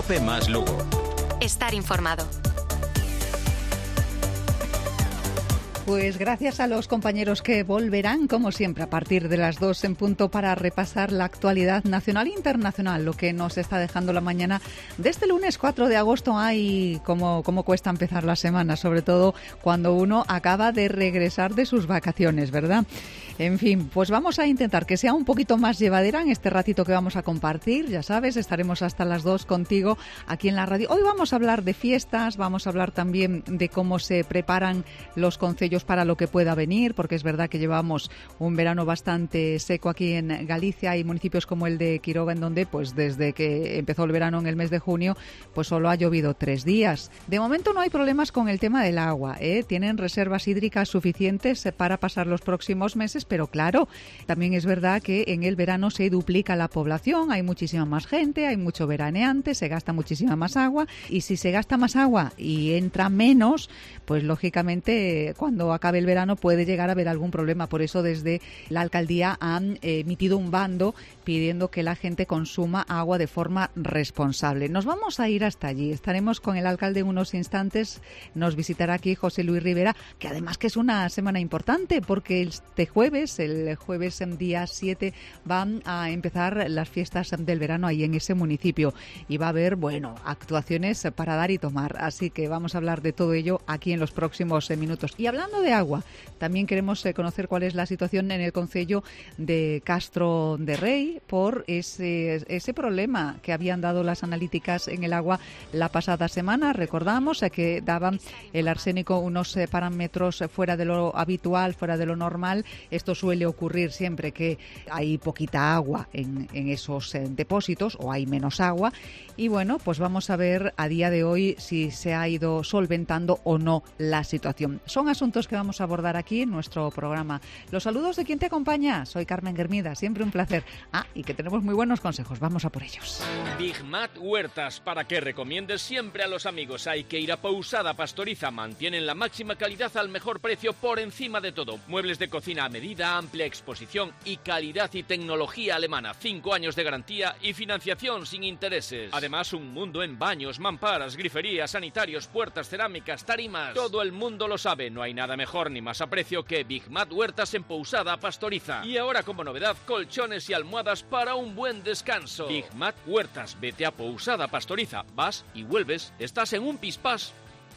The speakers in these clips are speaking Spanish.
COPE más Lugo. Estar informado. Pues gracias a los compañeros que volverán, como siempre, a partir de las 2 en punto para repasar la actualidad nacional e internacional, lo que nos está dejando la mañana de este lunes 4 de agosto. Ay, cómo cuesta empezar la semana, sobre todo cuando uno acaba de regresar de sus vacaciones, ¿verdad? En fin, pues vamos a intentar que sea un poquito más llevadera en este ratito que vamos a compartir. Ya sabes, estaremos hasta las 2 contigo aquí en la radio. Hoy vamos a hablar de fiestas, vamos a hablar también de cómo se preparan los concellos para lo que pueda venir, porque es verdad que llevamos un verano bastante seco aquí en Galicia. Hay municipios como el de Quiroga, en donde pues desde que empezó el verano en el mes de junio, pues solo ha llovido 3 días. De momento no hay problemas con el tema del agua, tienen reservas hídricas suficientes para pasar los próximos meses, pero claro, también es verdad que en el verano se duplica la población, hay muchísima más gente, hay mucho veraneante, se gasta muchísima más agua, y si se gasta más agua y entra menos, pues lógicamente cuando acabe el verano puede llegar a haber algún problema. Por eso desde la alcaldía han emitido un bando pidiendo que la gente consuma agua de forma responsable. Nos vamos a ir hasta allí, estaremos con el alcalde en unos instantes, nos visitará aquí José Luis Rivera, que además que es una semana importante porque el jueves en día 7 van a empezar las fiestas del verano ahí en ese municipio y va a haber, bueno, actuaciones para dar y tomar, así que vamos a hablar de todo ello aquí en los próximos minutos. Y hablando de agua, también queremos conocer cuál es la situación en el concello de Castro de Rei por ese problema que habían dado las analíticas en el agua la pasada semana. Recordamos que daban el arsénico unos parámetros fuera de lo habitual, fuera de lo normal. Esto suele ocurrir siempre que hay poquita agua en esos depósitos o hay menos agua. Y bueno, pues vamos a ver a día de hoy si se ha ido solventando o no la situación. Son asuntos que vamos a abordar aquí en nuestro programa. Los saludos de quien te acompaña. Soy Carmen Guermida, siempre un placer. Y que tenemos muy buenos consejos. Vamos a por ellos. Big Mat Huertas, para que recomiendes siempre a los amigos. Hay que ir a Pousada Pastoriza. Mantienen la máxima calidad al mejor precio por encima de todo. Muebles de cocina a medida, amplia exposición y calidad y tecnología alemana. 5 años de garantía y financiación sin intereses. Además, un mundo en baños, mamparas, griferías, sanitarios, puertas, cerámicas, tarimas. Todo el mundo lo sabe. No hay nada mejor ni más a precio que Big Mat Huertas en Pousada Pastoriza. Y ahora como novedad, colchones y almohadas para un buen descanso. Big Mat Huertas. Vete a Pousada Pastoriza. Vas y vuelves. Estás en un pispás.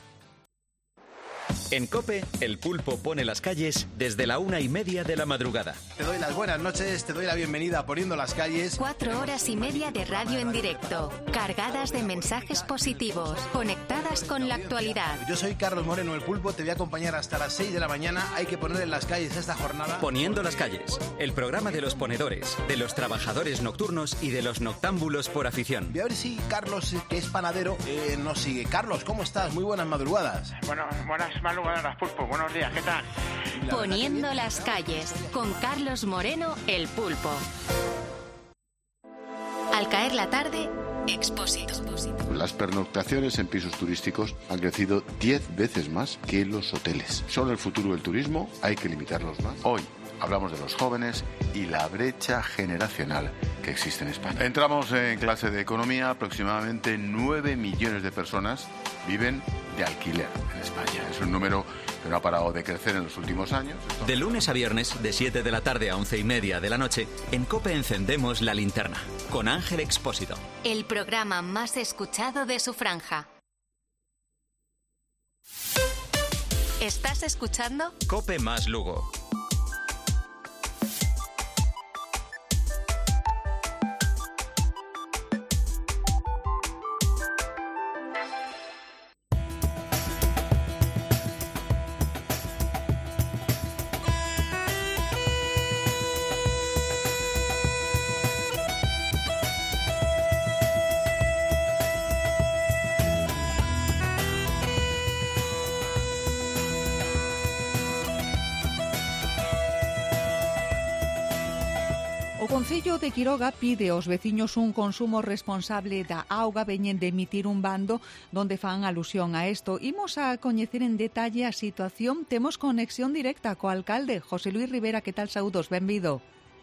En COPE, el pulpo pone las calles desde la 1:30 de la madrugada. Te doy las buenas noches, te doy la bienvenida a Poniendo las Calles. 4 horas y media de radio en directo, cargadas de mensajes positivos, conectadas con la actualidad. Yo soy Carlos Moreno, el pulpo, te voy a acompañar hasta las 6 de la mañana. Hay que poner en las calles esta jornada. Poniendo las calles, el programa de los ponedores, de los trabajadores nocturnos y de los noctámbulos por afición. Voy a ver si Carlos, que es panadero, nos sigue. Carlos, ¿cómo estás? Muy buenas madrugadas. Bueno, buenas madrugadas, pulpo. Buenos días, ¿qué tal? Poniendo las calles, con Carlos Moreno, el pulpo. Al caer la tarde, Expósito. Las pernoctaciones en pisos turísticos han crecido 10 veces más que los hoteles. Son el futuro del turismo, hay que limitarlos más. Hoy hablamos de los jóvenes y la brecha generacional que existe en España. Entramos en clase de economía, aproximadamente 9 millones de personas viven de alquiler en España. Es un número que no ha parado de crecer en los últimos años. De lunes a viernes, de 7 de la tarde a 11:30 de la noche, en COPE encendemos la linterna, con Ángel Expósito. El programa más escuchado de su franja. ¿Estás escuchando? COPE más Lugo. O Concello de Quiroga pide aos veciños un consumo responsable da auga. Veñen de emitir un bando donde fan alusión a isto. Imos a coñecer en detalle a situación. Temos conexión directa co alcalde, José Luis Rivera. Que tal, saúdos? Benvido.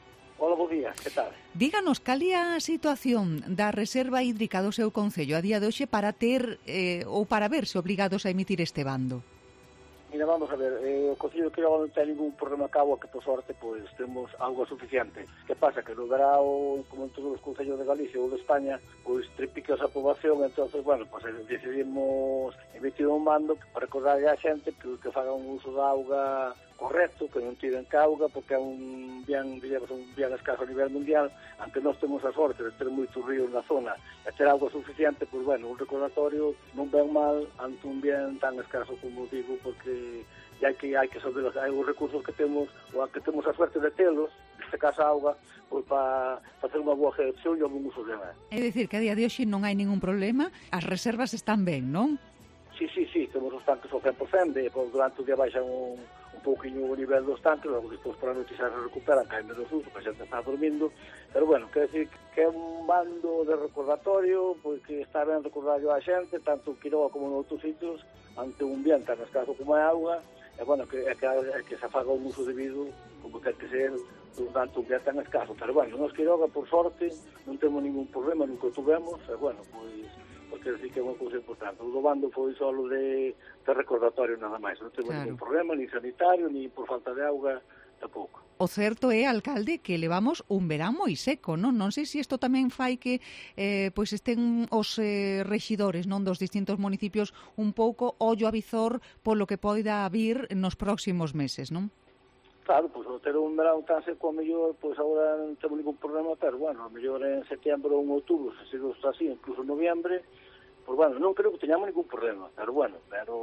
Hola, bo día, que tal? Díganos, cal é a situación da reserva hídrica do seu concello a día de hoxe para ter ou para verse obrigados a emitir este bando? Mira, vamos a ver, o Concello de Quiroga non ten ningún problema ca agua, que por sorte pois temos auga suficiente. Que pasa? Que no verao, como en todos os concellos de Galicia ou de España, pois triplica a poboación, entonces, bueno, pois decidimos emitir un mando para recordarle a xente que faga un uso da auga correcto, que non tiren auga, porque é un bien escaso a nivel mundial, aunque nós temos a sorte de ter moitos ríos na zona e ter auga suficiente, pois, bueno, un recordatorio non ven mal ante un bien tan escaso como digo, porque hai que saber os recursos que temos, ou que temos a suerte de telos, neste caso a auga, pois para facer unha boa gestión e un uso de ela. É dicir, que a día de hoxe non hai ningún problema, as reservas están ben, non? Sí, temos os tanques ao 100%, e durante o día baixan un pouquinho o nivel dos tanques, logo despois por a noite xa se recuperan, caen menos uso, que a xente está dormindo, pero bueno, quer decir que é un bando de recordatorio, pois que está ben recordarlo a xente, tanto en Quiroga como en outros sitios, ante un bien tan escaso como a auga, e bueno, que se faga un uso debido, como que ser durante un bien tan escaso, pero bueno, nos Quiroga, por sorte, non temos ningún problema, nunca tuvemos, e bueno, pois porque sí que é unha cousa importante. O do bando foi solo de recordatorio nada máis. Non temos ningún problema, ni sanitario, ni por falta de auga, tampouco. O certo é, alcalde, que levamos un verán moi seco, non? Non sei se isto tamén fai que pois estén os rexidores, non, dos distintos municipios un pouco ollo a visor polo que poida vir nos próximos meses, non? Claro, pois ao ter un verán tan seco, a mellor, pois agora non temos ningún problema, pero bueno, a mellor en setembro ou en outubro, se sigo así, incluso en noviembre, pois bueno, non creo que teñamos ningún problema, pero bueno,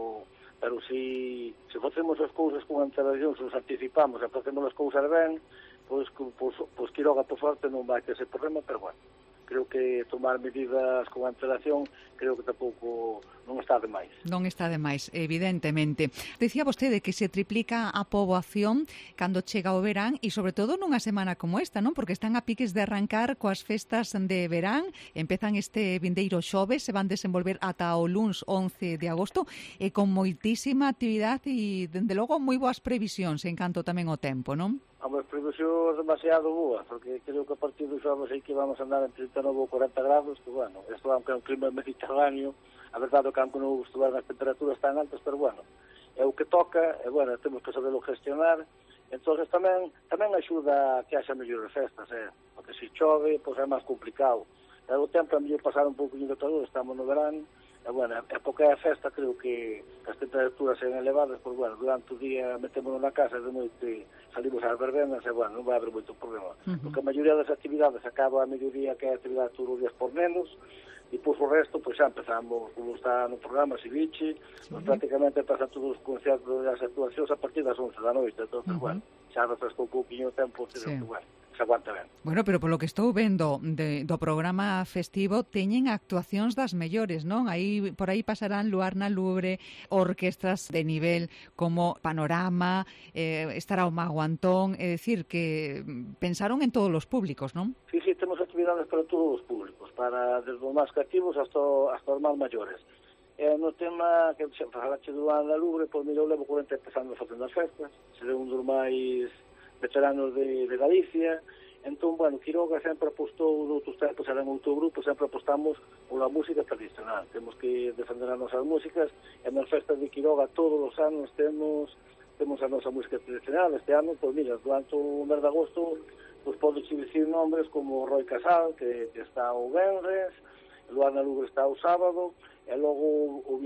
pero se facemos as cousas con antelación, se nos anticipamos e facemos as cousas ben, pois Quiroga, por sorte, non vai ter ese problema, pero bueno, creo que tomar medidas con antelación creo que tampouco non está de máis. Non está de máis, evidentemente. Decía vostede que se triplica a poboación cando chega o verán e sobre todo nunha semana como esta, non? Porque están a piques de arrancar coas festas de verán, empezan este vindeiro xoves, se van desenvolver ata o luns 11 de agosto e con moitísima actividade e, dende logo, moi boas previsións en canto tamén o tempo, non? A unha previsión demasiado boa, porque creo que a partir do xoves aí que vamos a andar en 39 ou 40 grados, que bueno, isto aunque é un clima mediterráneo, a verdade é que aunque non estuvar nas temperaturas tan altas, pero bueno, é o que toca, e bueno, temos que saberlo gestionar, entón tamén axuda a que haxa mellores festas, porque se chove, pois é máis complicado. E o tempo é mellor pasar un pouquinho de calor, estamos no verán, e bueno, é porque é a festa, creo que as temperaturas sean elevadas, pois bueno, durante o día metémonos na casa, de noite salimos ás verbenas, e bueno, non vai haber moito problema, porque a maioría das actividades acaba a mediodía, que é a actividade todos os días por menos, e por o resto, pois xa empezamos, como está no programa Ceviche, pois prácticamente pasan todos os concertos e as actuacións a partir das 11 da noite, entón, bueno, xa refrescou un pouquinho o tempo, pero bueno, se aguanta ben. Bueno, pero polo que estou vendo do programa festivo, teñen actuacións das mellores, non? Aí por aí pasarán Luarna Lubre, orquestras de nivel como Panorama, estará o Mago Antón, é dicir, que pensaron en todos os públicos, non? Sí, temos actividades para todos os públicos, desde os máis creativos hasta os máis maiores. No tema que se falache do Luarna Lubre, pois mira, eu levo 40 empezando facendo as festas, seré un dos máis veteranos de Galicia, entón, bueno, Quiroga sempre apostou, noutros tempos era en outro grupo, sempre apostamos pola música tradicional, temos que defender as nosas músicas, e nas festas de Quiroga todos os anos temos a nosa música tradicional. Este ano, pois mira, durante o mes de agosto, pois podo dicir nombres como Roy Casal, que está o venres, Luarna Lubre está o sábado, e logo o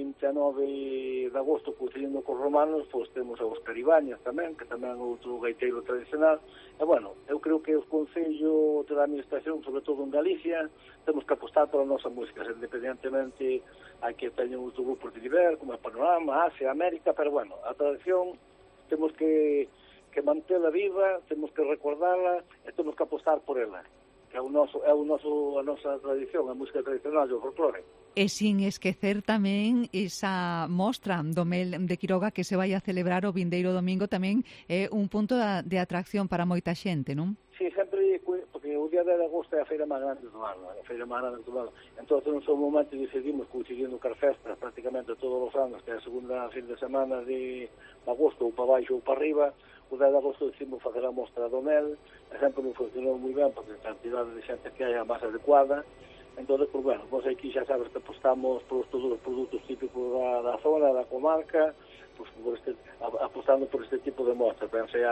29 de agosto, coincidindo cos romanos, pois temos a Óscar Ibáñez tamén, que tamén é outro gaiteiro tradicional. E bueno, eu creo que os concellos da administración, sobre todo en Galicia, temos que apostar pola nosa música, independentemente hai que teñen outro grupo de nivel, como a Panorama, Asia, América, pero bueno, a tradición temos que mantela viva, temos que recordarla e temos que apostar por ela, que é a nosa tradición, a música tradicional e o folclore. E sin esquecer tamén esa mostra do Mel de Quiroga que se vai a celebrar o vindeiro domingo, tamén é un punto de atracción para moita xente, non? Sí, sempre, porque o día de agosto é a feira máis grande do ano, entón no seu momento decidimos, coincidindo con as festas prácticamente todos os anos, que é a segunda fin de semana de agosto, ou para baixo ou para arriba, o 10 de agosto decidimos facer a mostra do mel, e sempre non funcionou moi ben, porque a cantidade de xente que hai é máis adecuada. Entón, pues bueno, vos aquí xa sabes que apostamos por todos os produtos típicos da zona, da comarca, pues, apostando por este tipo de mostras,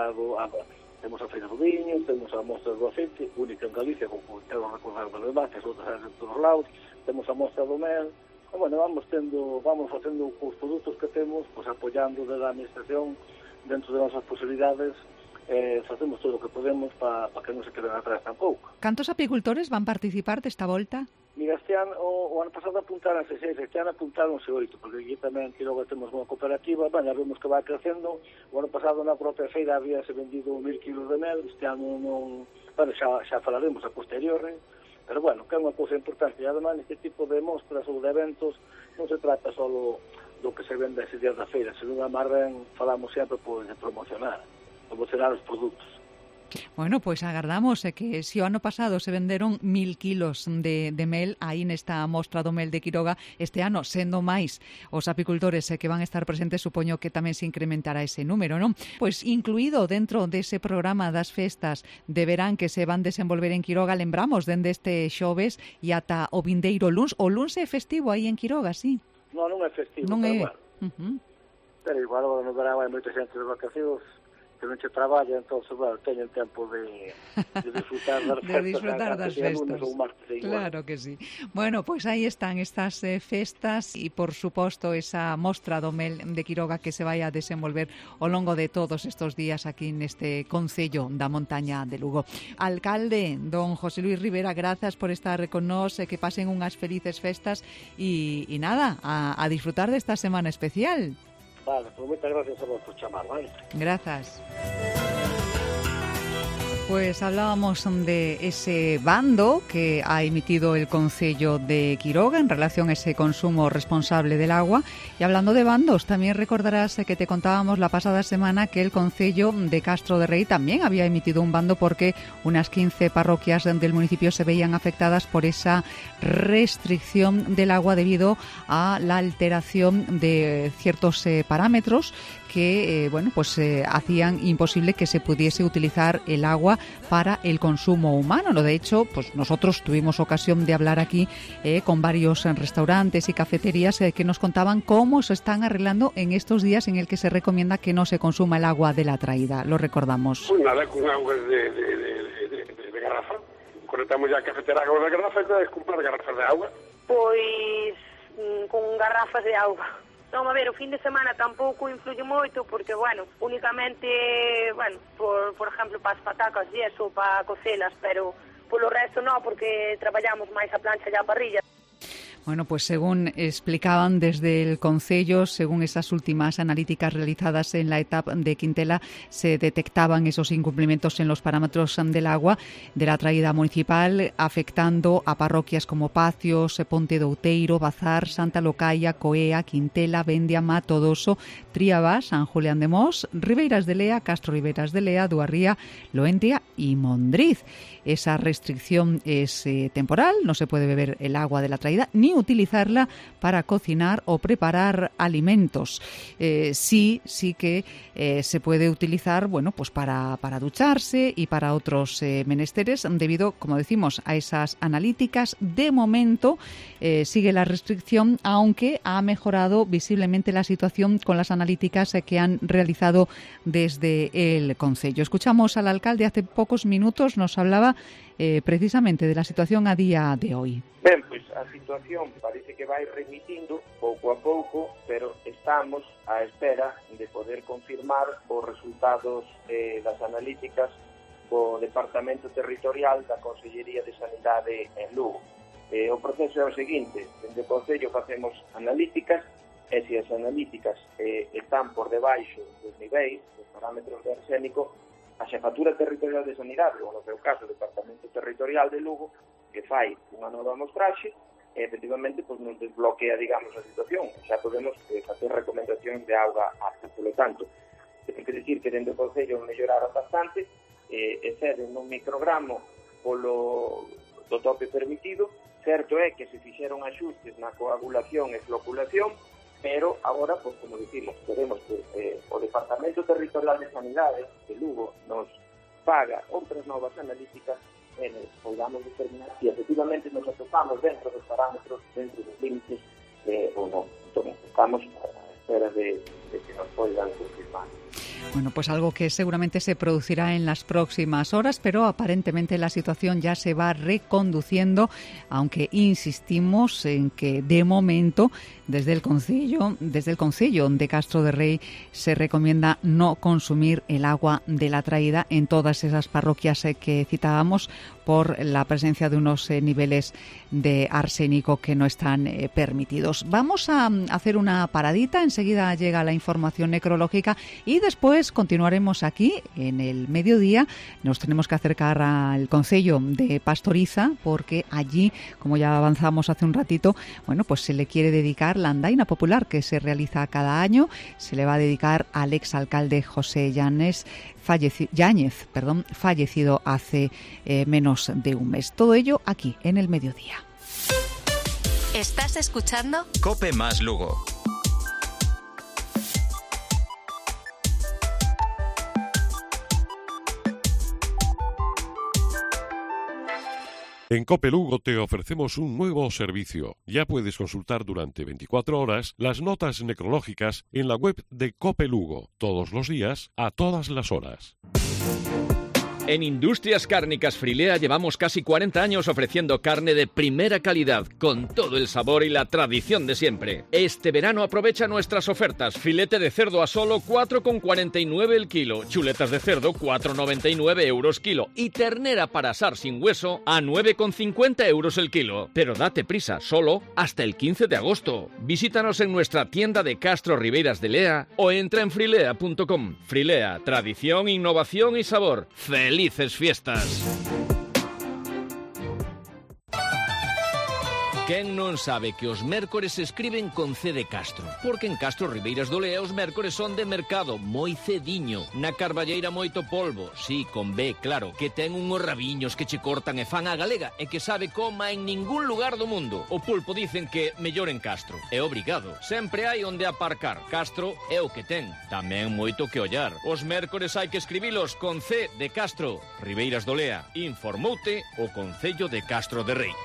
temos a Feira do Viño, temos a mostra do aceite, única en Galicia, como quero recordar das demás, que as outras en todos os lados, temos a mostra do mel, e bueno, vamos facendo os produtos que temos, pues apoiando desde a administración dentro de nosas posibilidades, facemos todo o que podemos para que non se queden atrás tampouco. Cantos apicultores van participar desta volta? Mira, este ano, o ano pasado apuntáronse 6, este ano apuntáronse 8, porque aquí tamén en Quiroga temos unha cooperativa, bueno, vemos que vai crecendo. O ano pasado na propia feira habíase vendido 1000 kilos de mel, este ano non, bueno, xa falaremos a posteriori, pero bueno, que é unha cousa importante, e además neste tipo de mostras ou de eventos non se trata só do que se vende ese día da feira, senón a máis ben falamos sempre de promocionar os produtos. Bueno, pois agardamos que se o ano pasado se venderon 1000 kilos de mel aí nesta mostra do mel de Quiroga, este ano, sendo máis os apicultores que van a estar presentes, supoño que tamén se incrementará ese número, non? Pois incluído dentro dese programa das festas de verán que se van desenvolver en Quiroga, lembramos dende este xoves e ata o vindeiro luns. O luns é festivo aí en Quiroga, sí? Non é festivo, non pero é. Bueno. Pero igual no verán hai moita xente de vacacións que non se traballa, entón, bueno, teñen tempo de disfrutar das festas. De disfrutar das festas. Claro que sí. Bueno, pois aí están estas festas e, por suposto, esa mostra do mel de Quiroga que se vai a desenvolver ao longo de todos estes días aquí neste concello da montaña de Lugo. Alcalde, don José Luis Rivera, grazas por estar con nós, que pasen unhas felices festas e nada, a disfrutar desta semana especial. Vale, pues moitas gracias a vos por chamar, vale? Gracias. Pues hablábamos de ese bando que ha emitido el Concello de Quiroga en relación a ese consumo responsable del agua. Y hablando de bandos, también recordarás que te contábamos la pasada semana que el Concello de Castro de Rei también había emitido un bando porque unas 15 parroquias del municipio se veían afectadas por esa restricción del agua debido a la alteración de ciertos parámetros que hacían imposible que se pudiese utilizar el agua para el consumo humano. De hecho, pues nosotros tuvimos ocasión de hablar aquí con varios restaurantes y cafeterías que nos contaban cómo se están arreglando en estos días en el que se recomienda que no se consuma el agua de la traída. Lo recordamos. Pues nada, con agua de garrafa. Conectamos ya a cafetera agua de garrafa e comprar garrafas de agua. Pois con garrafas de agua. Non, a ver, o fin de semana tampouco influye moito porque, únicamente, por exemplo, para as patacas e eso, para cocelas, pero polo resto non, porque traballamos máis a plancha e a parrilla. Bueno, pues según explicaban desde el Concello, según esas últimas analíticas realizadas en la etapa de Quintela, se detectaban esos incumplimientos en los parámetros del agua de la traída municipal, afectando a parroquias como Pacios, Ponte de Outeiro, Bazar, Santa Locaia, Coea, Quintela, Vendia, Matodoso, Tríaba, San Julián de Mos, Ribeiras de Lea, Castro Ribeiras de Lea, Duarría, Loentia y Mondriz. Esa restricción es temporal, no se puede beber el agua de la traída ni utilizarla para cocinar o preparar alimentos. Sí que se puede utilizar, pues para ducharse y para otros menesteres, debido, como decimos, a esas analíticas. De momento sigue la restricción, aunque ha mejorado visiblemente la situación con las analíticas que han realizado desde el Concello. Escuchamos al alcalde hace pocos minutos, nos hablaba precisamente de la situación a día de hoy. Ben, pois a situación parece que vai remitindo pouco a pouco, pero estamos á espera de poder confirmar os resultados das analíticas co Departamento Territorial da Consellería de Sanidade en Lugo. O proceso é o seguinte: dende o Concello facemos analíticas, e se as analíticas están por debaixo dos niveis, dos parámetros de arsénico, a Xefatura Territorial de Sanidade, ou no seu caso o Departamento Territorial de Lugo, que fai unha nova amostraxe, e efectivamente nos desbloquea, digamos, a situación. Xa podemos facer recomendacións de auga apta. Polo tanto, ten que dicir que dentro do Concello melloraron bastante, exceden un microgramo do tope permitido. Certo é que se fixeron axustes na coagulación e floculación, pero agora, pues, como dicimos, queremos que o Departamento Territorial de Sanidade de Lugo nos paga outras novas analíticas e podamos determinar se efectivamente nos atopamos dentro dos parámetros, dentro dos límites ou non. Entón, estamos a espera de que nos poidan confirmar. Bueno, pues algo que seguramente se producirá en las próximas horas, pero aparentemente la situación ya se va reconduciendo, aunque insistimos en que de momento desde el Concello de Castro de Rei se recomienda no consumir el agua de la traída en todas esas parroquias que citábamos por la presencia de unos niveles de arsénico que no están permitidos. Vamos a hacer una paradita, enseguida llega la información necrológica y después continuaremos aquí en el mediodía. Nos tenemos que acercar al Concello de Pastoriza porque allí, como ya avanzamos hace un ratito, bueno, pues se le quiere dedicar la andaina popular que se realiza cada año. Se le va a dedicar al exalcalde José Yáñez, fallecido hace menos de un mes. Todo ello aquí en el mediodía. ¿Estás escuchando? COPE más Lugo. En COPE Lugo te ofrecemos un nuevo servicio. Ya puedes consultar durante 24 horas las notas necrológicas en la web de COPE Lugo, todos los días, a todas las horas. En Industrias Cárnicas Frilea llevamos casi 40 años ofreciendo carne de primera calidad, con todo el sabor y la tradición de siempre. Este verano aprovecha nuestras ofertas. Filete de cerdo a solo 4,49 el kilo, chuletas de cerdo 4,99 euros kilo y ternera para asar sin hueso a 9,50 euros el kilo. Pero date prisa, solo hasta el 15 de agosto. Visítanos en nuestra tienda de Castro Ribeiras de Lea o entra en frilea.com. Frilea, tradición, innovación y sabor. ¡Felices fiestas! Quen non sabe que os mércores se escriben con C de Castro? Porque en Castro Ribeiras do Lea os mércores son de mercado, moi cediño. Na Carballeira moito polvo, sí, con B, claro, que ten unhos rabiños que che cortan e fan a galega e que sabe coma en ningún lugar do mundo. O pulpo dicen que mellor en Castro. É obrigado. Sempre hai onde aparcar. Castro é o que ten. Tamén moito que ollar. Os mércores hai que escribilos con C de Castro. Ribeiras do Lea. Informoute o Concello de Castro de Rei.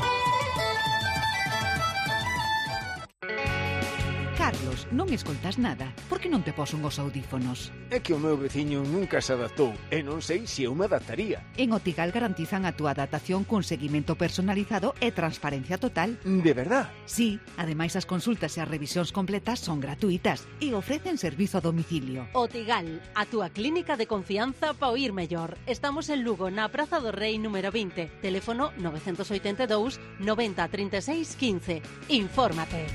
Carlos, non escoltas nada. Por que non te pos unhos audífonos? É que o meu veciño nunca se adaptou e non sei se eu me adaptaría. En Otigal garantizan a túa adaptación cun seguimento personalizado e transparencia total. De verdad? Sí, ademais as consultas e as revisións completas son gratuitas e ofrecen servizo a domicilio. Otigal, a túa clínica de confianza para oír mellor. Estamos en Lugo, na Praza do Rei número 20. Teléfono 982 90 36 15. Infórmate.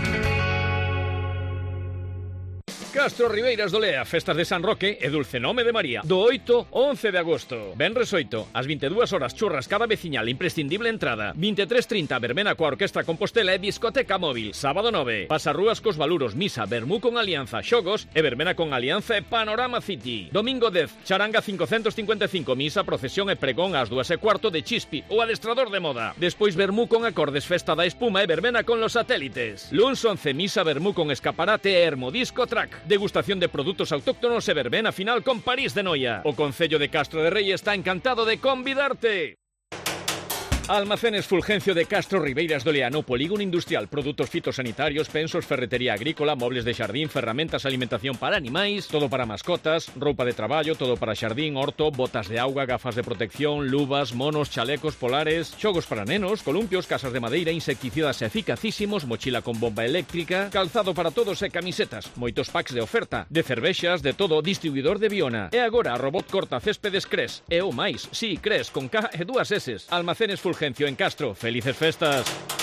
Castro Ribeiras do Lea, festas de San Roque e Dulce Nome de María, do 8 ao 11 de agosto. Venres 8, ás 22 horas, churrascada veciñal, imprescindible entrada. 23:30, verbena coa Orquestra Compostela e discoteca móvil. Sábado 9, pasarrúas cos Valuros, misa, vermú con Alianza, xogos e verbena con Alianza e Panorama City. Domingo 10, charanga 555, misa, procesión e pregón ás 2:15 de Chispi, o adestrador de moda. Despois vermú con acordes, festa da espuma e verbena con los satélites. Luns 11, misa, vermú con escaparate e Hermodisco Track. Degustación de produtos autóctonos e verbena final con París de Noia. O Concello de Castro de Rei está encantado de convidarte. Almacenes Fulgencio de Castro Ribeiras do Lea, no polígono industrial, produtos fitosanitarios, pensos, ferretería agrícola, mobles de xardín, ferramentas, alimentación para animais, todo para mascotas, roupa de traballo, todo para xardín, horto, botas de auga, gafas de protección, luvas, monos, chalecos polares, xogos para nenos, columpios, casas de madeira, insecticidas eficacísimos, mochila con bomba eléctrica, calzado para todos e camisetas, moitos packs de oferta, de cervexas, de todo, distribuidor de Biona. E agora, robot corta céspedes Cres, e o máis, sí, Cres, con K e 2 S. Almacenes Fulgencio en Castro. ¡Felices festas!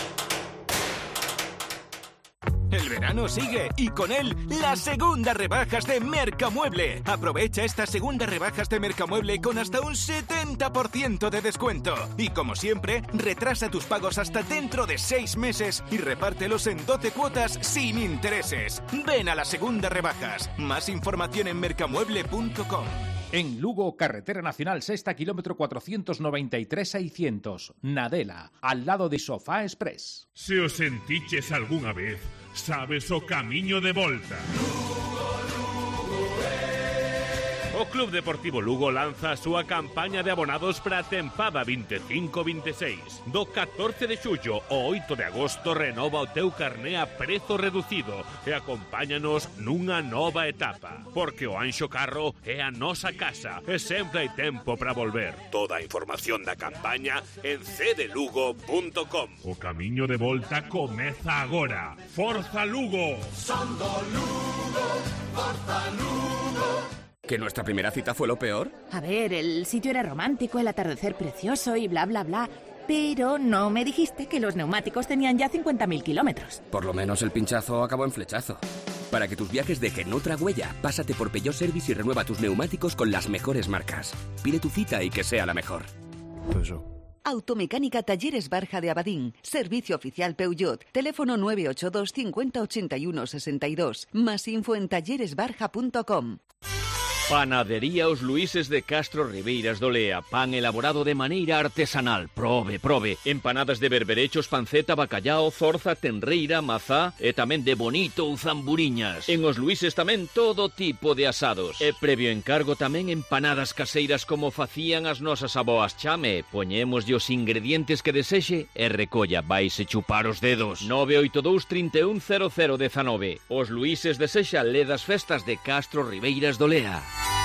El verano sigue y con él las segundas rebajas de Mercamueble. Aprovecha estas segundas rebajas de Mercamueble con hasta un 70% de descuento. Y como siempre, retrasa tus pagos hasta dentro de 6 meses y repártelos en 12 cuotas sin intereses. Ven a las segundas rebajas. Más información en mercamueble.com. En Lugo, Carretera Nacional Sexta, kilómetro 493-600. Nadela, al lado de Sofá Express. Se os sentiches algunha vez, sabes o camiño de volta. O Club Deportivo Lugo lanza a súa campaña de abonados para a tempada 25-26. Do 14 de xullo ao 8 de agosto renova o teu carné a prezo reducido e acompáñanos nunha nova etapa. Porque o Anxo Carro é a nosa casa e sempre hai tempo para volver. Toda a información da campaña en cdelugo.com. O camiño de volta comeza agora. Forza Lugo! Son do Lugo, forza Lugo. ¿Que nuestra primera cita fue lo peor? A ver, el sitio era romántico, el atardecer precioso y bla, bla, bla. Pero no me dijiste que los neumáticos tenían ya 50.000 kilómetros. Por lo menos el pinchazo acabó en flechazo. Para que tus viajes dejen otra huella, pásate por Peugeot Service y renueva tus neumáticos con las mejores marcas. Pide tu cita y que sea la mejor. Automecánica Talleres Barja de Abadín. Servicio oficial Peugeot. Teléfono 982 50 81 62. Más info en talleresbarja.com. Panadería Os Luises de Castro Ribeiras do Lea. Pan elaborado de maneira artesanal. Probe. Empanadas de berberechos, panceta, bacallao, zorza, tenreira, mazá e tamén de bonito ou zamburiñas. En Os Luises tamén todo tipo de asados. E previo encargo tamén empanadas caseiras como facían as nosas aboas. Chame, poñémoslle os ingredientes que desexe e recolla. Vaise chupar os dedos. 982 31 0019. Os Luises desexa ledas festas de Castro Ribeiras do Lea.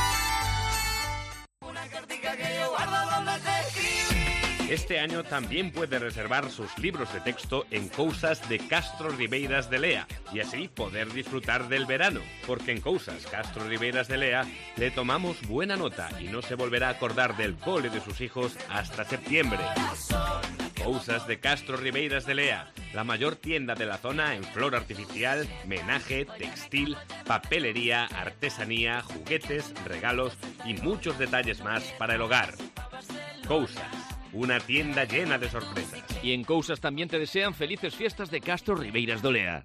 Este año también puede reservar sus libros de texto en Cousas de Castro Ribeiras de Lea y así poder disfrutar del verano, porque en Cousas Castro Ribeiras de Lea le tomamos buena nota y no se volverá a acordar del cole de sus hijos hasta septiembre. Cousas de Castro Ribeiras de Lea, la mayor tienda de la zona en flor artificial, menaje, textil, papelería, artesanía, juguetes, regalos y muchos detalles más para el hogar. Cousas, una tienda llena de sorpresas. Y en Cousas también te desean felices fiestas de Castro Ribeiras do Lea.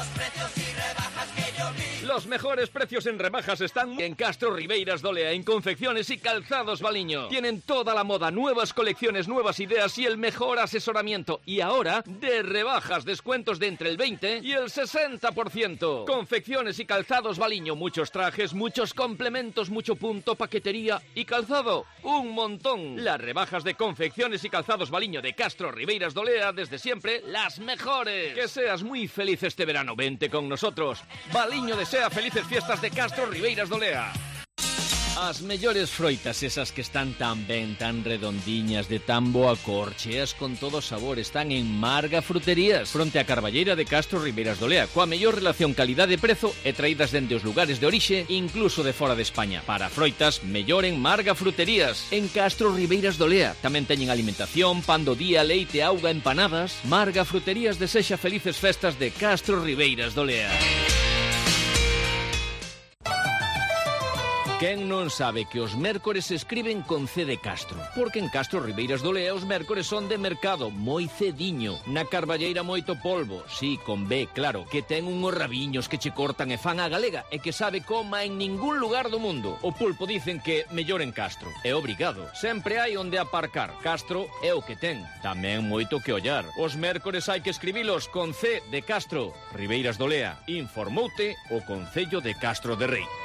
Los mejores precios en rebajas están en Castro Ribeiras do Lea, en confecciones y calzados Baliño. Tienen toda la moda, nuevas colecciones, nuevas ideas y el mejor asesoramiento. Y ahora, de rebajas, descuentos de entre el 20 y el 60%. Confecciones y calzados Baliño, muchos trajes, muchos complementos, mucho punto, paquetería y calzado. Un montón. Las rebajas de confecciones y calzados Baliño de Castro Ribeiras do Lea, desde siempre, las mejores. Que seas muy feliz este verano, vente con nosotros. Baliño desea felices fiestas de Castro Ribeiras do Lea. As mellores froitas, esas que están tan ben, tan redondiñas, de tan boa cor, cheas con todo sabor, están en Marga Fruterías, fronte a Carballeira de Castro Ribeiras do Lea, coa mellor relación calidade-prezo e traídas dende os lugares de orixe, incluso de fora de España. Para froitas, mellor en Marga Fruterías, en Castro Ribeiras do Lea. Tamén teñen alimentación, pan do día, leite, auga, empanadas. Marga Fruterías desexa felices festas de Castro Ribeiras do Lea. Quen non sabe que os mércores se escriben con C de Castro? Porque en Castro Ribeiras do Lea os mércores son de mercado, moi cediño. Na Carballeira moito polvo, sí, con B, claro, que ten unhos rabiños que che cortan e fan a galega e que sabe coma en ningún lugar do mundo. O pulpo dicen que mellor en Castro. É obrigado. Sempre hai onde aparcar. Castro é o que ten. Tamén moito que ollar. Os mércores hai que escribilos con C de Castro. Ribeiras do Lea. Informoute o Concello de Castro de Rei.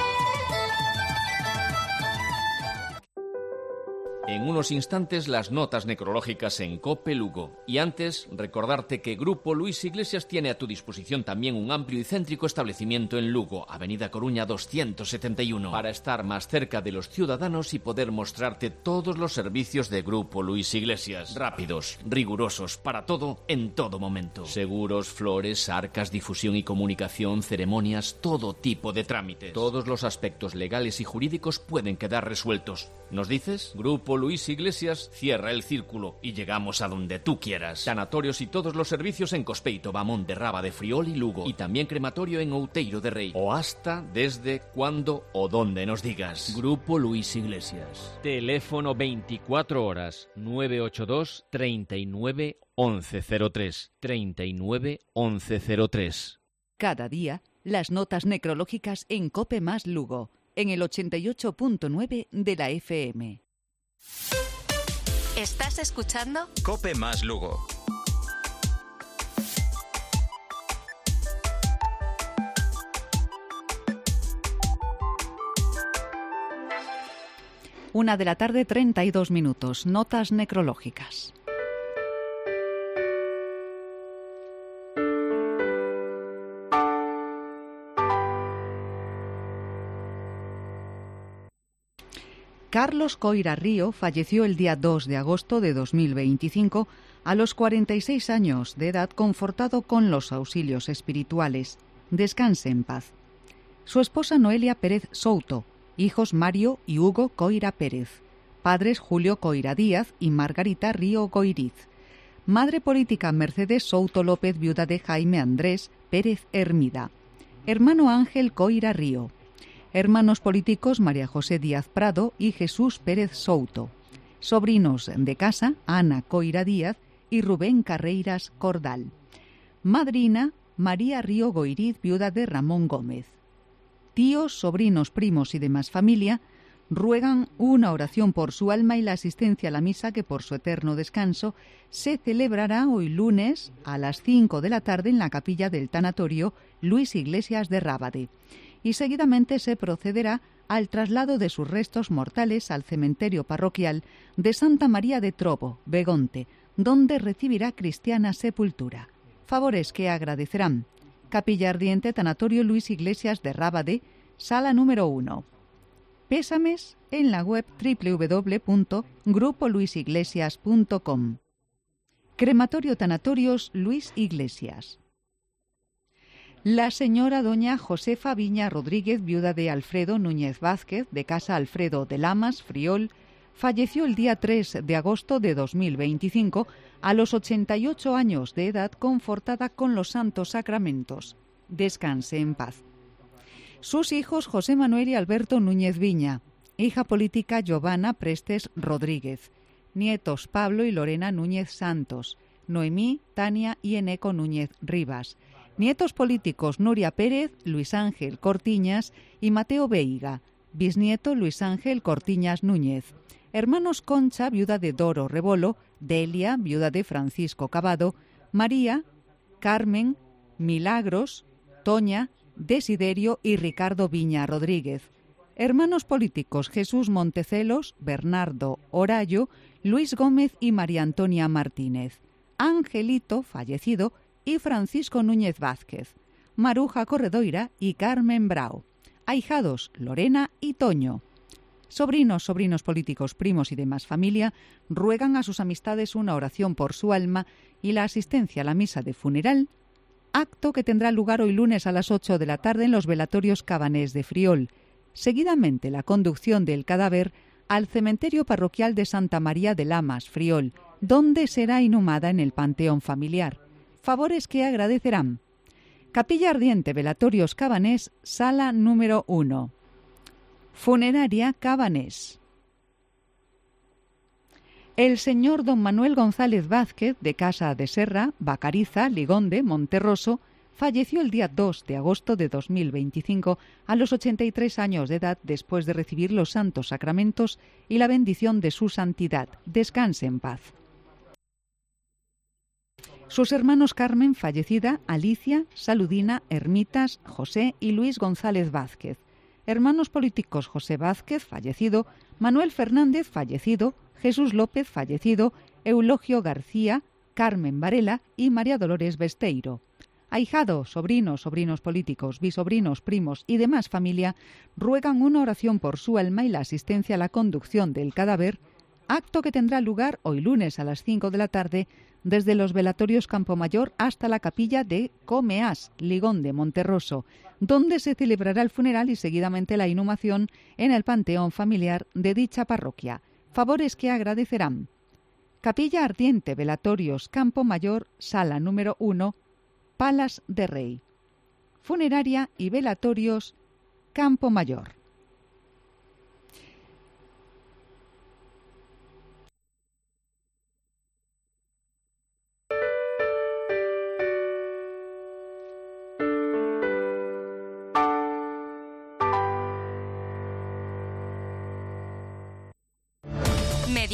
En unos instantes las notas necrológicas en COPE Lugo. Y antes, recordarte que Grupo Luis Iglesias tiene a tu disposición también un amplio y céntrico establecimiento en Lugo, Avenida Coruña 271, para estar más cerca de los ciudadanos y poder mostrarte todos los servicios de Grupo Luis Iglesias. Rápidos, rigurosos, para todo, en todo momento. Seguros, flores, arcas, difusión y comunicación, ceremonias, todo tipo de trámites. Todos los aspectos legales y jurídicos pueden quedar resueltos. ¿Nos dices? Grupo Luis Iglesias cierra el círculo y llegamos a donde tú quieras. Sanatorios y todos los servicios en Cospeito, Bamón de Raba de Friol y Lugo. Y también crematorio en Outeiro de Rei. O hasta, desde, cuando o donde nos digas. Grupo Luis Iglesias. Teléfono 24 horas 982 39 1103. 39 1103. Cada día, las notas necrológicas en COPE más Lugo. en el 88.9 de la FM. ¿Estás escuchando? Cope más Lugo. Una de la tarde, 32 minutos. Notas necrológicas. Carlos Coira Río falleció el día 2 de agosto de 2025 a los 46 años de edad, confortado con los auxilios espirituales. Descanse en paz. Su esposa Noelia Pérez Souto, hijos Mario y Hugo Coira Pérez, padres Julio Coira Díaz y Margarita Río Goiriz, madre política Mercedes Souto López, viuda de Jaime Andrés Pérez Hermida, hermano Ángel Coira Río, hermanos políticos María José Díaz Prado y Jesús Pérez Souto, sobrinos de casa Ana Coira Díaz y Rubén Carreiras Cordal, madrina María Río Goiriz, viuda de Ramón Gómez. Tíos, sobrinos, primos y demás familia ruegan una oración por su alma y la asistencia a la misa que por su eterno descanso se celebrará hoy lunes a las 5 de la tarde en la capilla del tanatorio Luis Iglesias de Rábade, y seguidamente se procederá al traslado de sus restos mortales al cementerio parroquial de Santa María de Trobo, Begonte, donde recibirá cristiana sepultura. Favores que agradecerán: Capilla Ardiente, Tanatorio Luis Iglesias de Rábade, sala número 1. Pésames en la web www.grupoluisiglesias.com. Crematorio Tanatorios Luis Iglesias. La señora doña Josefa Viña Rodríguez, viuda de Alfredo Núñez Vázquez, de casa Alfredo de Lamas, Friol, falleció el día 3 de agosto de 2025 a los 88 años de edad, confortada con los santos sacramentos. Descanse en paz. Sus hijos José Manuel y Alberto Núñez Viña, hija política Giovanna Prestes Rodríguez, nietos Pablo y Lorena Núñez Santos, Noemí, Tania y Eneco Núñez Rivas, nietos políticos Nuria Pérez, Luis Ángel Cortiñas y Mateo Veiga, bisnieto Luis Ángel Cortiñas Núñez, hermanos Concha, viuda de Doro Rebolo, Delia, viuda de Francisco Cavado, María, Carmen, Milagros, Toña, Desiderio y Ricardo Viña Rodríguez, hermanos políticos Jesús Montecelos, Bernardo Orallo, Luis Gómez y María Antonia Martínez, Angelito, fallecido, y Francisco Núñez Vázquez, Maruja Corredoira y Carmen Brao, ahijados Lorena y Toño. Sobrinos políticos, primos y demás familia ruegan a sus amistades una oración por su alma y la asistencia a la misa de funeral, acto que tendrá lugar hoy lunes a las 8 de la tarde en los velatorios Cabanés de Friol. Seguidamente la conducción del cadáver al cementerio parroquial de Santa María de Lamas, Friol, donde será inhumada en el panteón familiar. Favores que agradecerán: Capilla Ardiente, Velatorios Cabanés, sala número 1. Funeraria Cabanés. El señor don Manuel González Vázquez, de Casa de Serra, Bacariza, Ligonde, Monterroso, falleció el día 2 de agosto de 2025 a los 83 años de edad, después de recibir los santos sacramentos y la bendición de su santidad. Descanse en paz. Sus hermanos Carmen, fallecida, Alicia, Saludina, Ermitas, José y Luis González Vázquez. Hermanos políticos José Vázquez, fallecido, Manuel Fernández, fallecido, Jesús López, fallecido, Eulogio García, Carmen Varela y María Dolores Besteiro. Ahijados, sobrinos políticos, bisobrinos, primos y demás familia ruegan una oración por su alma y la asistencia a la conducción del cadáver, acto que tendrá lugar hoy lunes a las 5 de la tarde desde los velatorios Campomayor hasta la capilla de Comeás, Ligonde, Monterroso, donde se celebrará el funeral y seguidamente la inhumación en el panteón familiar de dicha parroquia. Favores que agradecerán: Capilla Ardiente, Velatorios Campomayor, sala número 1, Palas de Rey. Funeraria y velatorios Campomayor.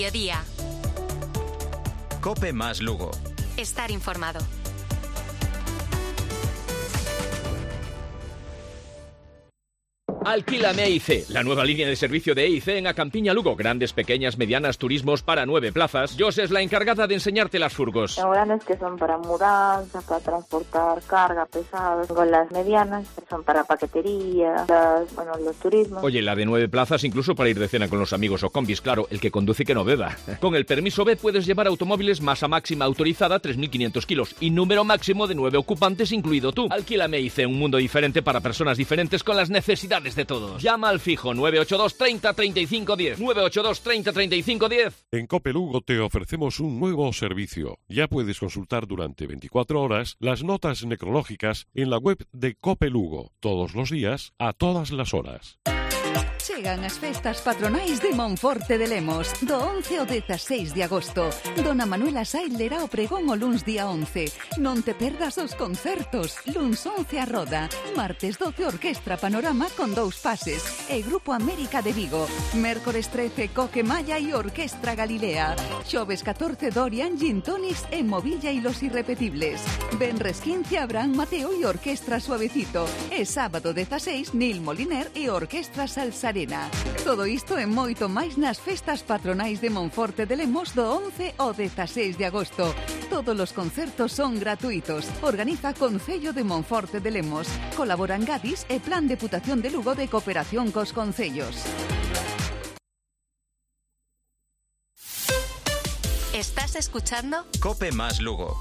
mediodía. COPE más Lugo. Estar informado. Alquílame EIC, la nueva línea de servicio de EIC en Acampiña Lugo. Grandes, pequeñas, medianas, turismos para 9 plazas. Jos es la encargada de enseñarte las furgos. Tengo grandes que son para mudanza, para transportar carga pesada. Con las medianas que son para paquetería, los turismos. Oye, la de 9 plazas incluso para ir de cena con los amigos o combis, claro, el que conduce que no beba. Con el permiso B puedes llevar automóviles masa máxima autorizada 3.500 kilos y número máximo de 9 ocupantes incluido tú. Alquílame EIC, un mundo diferente para personas diferentes con las necesidades de todos. Llama al fijo 982 30 35 10. 982 30 35 10. En COPE Lugo te ofrecemos un nuevo servicio. Ya puedes consultar durante 24 horas las notas necrológicas en la web de COPE Lugo, todos los días, a todas las horas. Chegan as festas patronais de Monforte de Lemos do 11 ao 16 de agosto. Dona Manuela Sail lerá o pregón o luns día 11. Non te perdas os concertos. Luns 11 a Roda. Martes 12 Orquestra Panorama con 2 pases. E Grupo América de Vigo. Mércores 13 Coque Maya e Orquestra Galilea. Xoves 14 Dorian, Gin Tonics e Movilla e los Irrepetibles. Venres 15 Abraham Mateo e Orquestra Suavecito. E sábado 16 Nil Moliner e Orquestra Salsa Arena. Todo isto e moito máis nas festas patronais de Monforte de Lemos do 11 ao 16 de agosto. Todos os concertos son gratuitos. Organiza Concello de Monforte de Lemos. Colaboran Gadis e Plan Deputación de Lugo de Cooperación cos Concellos. ¿Estás escuchando? COPE más Lugo.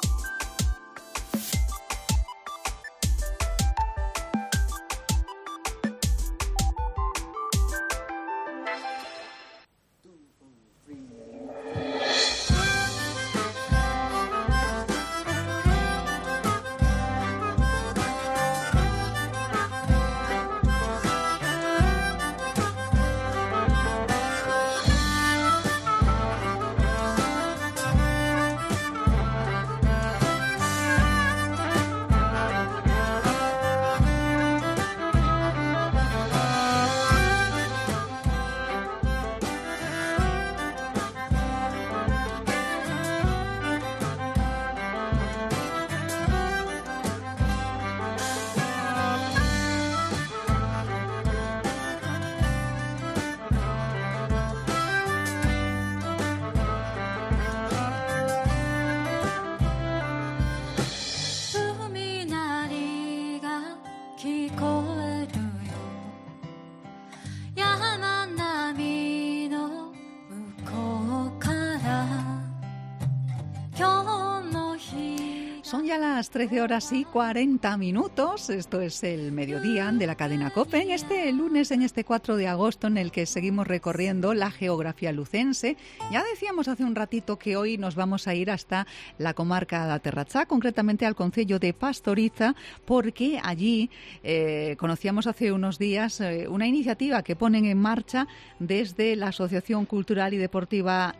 Son ya las 13 horas y 40 minutos. Esto es el mediodía de la cadena COPE. En este lunes, en este 4 de agosto, en el que seguimos recorriendo la geografía lucense. Ya decíamos hace un ratito que hoy nos vamos a ir hasta la comarca de Aterratzá, concretamente al concello de Pastoriza, porque allí conocíamos hace unos días una iniciativa que ponen en marcha desde la Asociación Cultural y Deportiva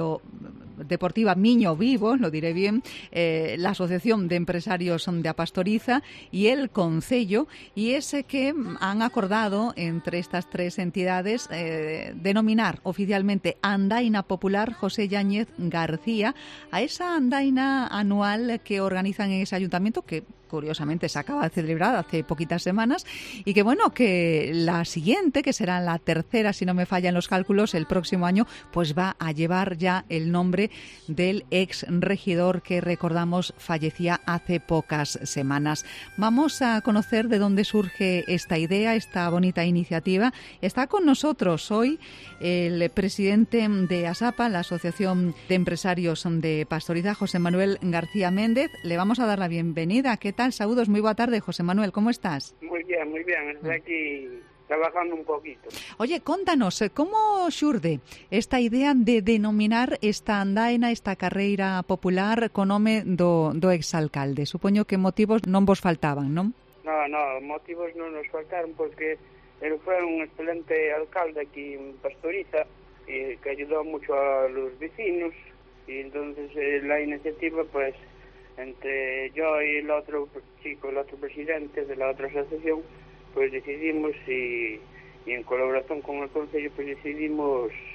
Miño Vivo, lo diré bien, la Asociación de Empresarios de Apastoriza y el Concello, y es que han acordado entre estas tres entidades denominar oficialmente Andaina Popular José Yáñez García a esa andaina anual que organizan en ese ayuntamiento, que curiosamente se acaba de celebrar hace poquitas semanas, y que bueno, que la siguiente, que será la tercera si no me fallan los cálculos, el próximo año, pues va a llevar ya el nombre del ex regidor que recordamos fallecía hace pocas semanas. Vamos a conocer de dónde surge esta idea, esta bonita iniciativa. Está con nosotros hoy el presidente de ASAPA, la Asociación de Empresarios de Pastoriza, José Manuel García Méndez. Le vamos a dar la bienvenida. ¿Qué tal? Saludos, muy boa tarde, José Manuel, ¿cómo estás? Muy bien, estoy aquí trabajando un poquito. Oye, contanos, como xurde esta idea de denominar esta andaina, esta carreira popular co nome do exalcalde? Supoño que motivos non vos faltaban, non? No, motivos non nos faltaron porque él fue un excelente alcalde aquí en Pastoriza y que ayudó mucho a los vecinos, y entonces la iniciativa, pues entre yo y el otro chico, el otro presidente de la otra asociación, pues decidimos y en colaboración con el Concello, pues decidimos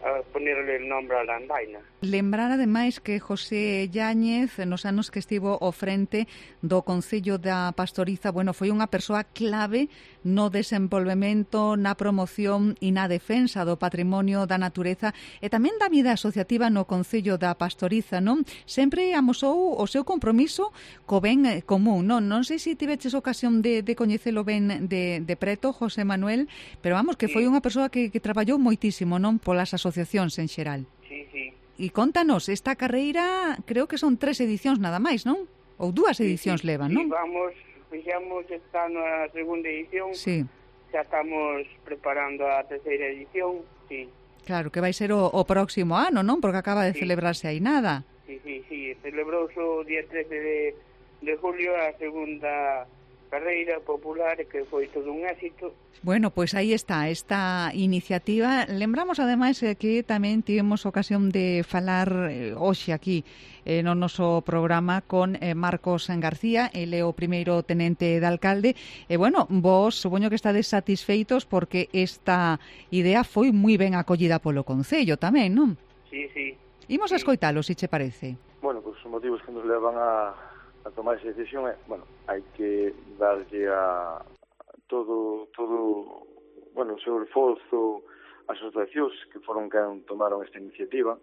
a ponerle el nombre a la andaina. Lembrar ademais que José Yáñez, nos anos que estivo ao frente do Concello da Pastoriza, foi unha persoa clave no desenvolvemento, na promoción e na defensa do patrimonio da natureza e tamén da vida asociativa no Concello da Pastoriza, non? Sempre amosou o seu compromiso co ben común, non? Non sei se tiveches ocasión de coñecelo ben de preto, José Manuel, pero vamos, que foi unha persoa que traballou moitísimo, non? Polas asociacións en xeral. Sí, sí. E contanos, esta carreira creo que son 3 edicións nada máis, non? Ou 2 edicións levan, non? Fixamos esta na segunda edición. Sí. Xa estamos preparando a terceira edición, sí. Claro, que vai ser o próximo ano, non? Porque acaba de celebrarse aí nada. Sí, celebrouse o día 13 de julio a segunda carreira popular, que foi todo un éxito. Bueno, pois aí está esta iniciativa. Lembramos ademais que tamén tivemos ocasión de falar hoxe aquí no noso programa con Marcos García, ele é o primeiro tenente de alcalde. E vos supoño que estades satisfeitos porque esta idea foi moi ben acollida polo Concello tamén, non? Sí. Imos a escoitalo, se che parece. Pois os motivos que nos levan a tomar esa decisión é, hai que darlle a todo o seu esforzo ás asociacións que foron quen tomaron esta iniciativa